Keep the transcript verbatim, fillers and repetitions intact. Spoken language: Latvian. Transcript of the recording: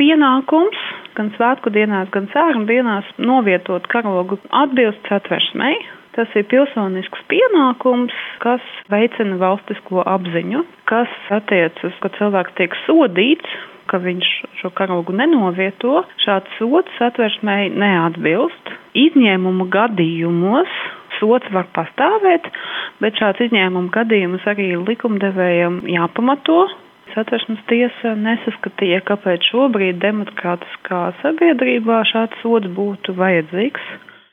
pienākums gan svētku dienās, gan cēru dienās novietot karogu atbilst satversmei. Tas ir pilsonisks pienākums, kas veicina valstisko apziņu, kas attiecas, ka cilvēks tiek sodīts, ka viņš šo karogu nenovieto. Šāds sods satversmei neatbilst. Izņēmumu gadījumos sods var pastāvēt, bet šāds izņēmumu gadījumus arī likumdevējam jāpamato. Satversmes tiesa nesaskatīja, kāpēc šobrīd demokrātiskā sabiedrībā šāds sods būtu vajadzīgs.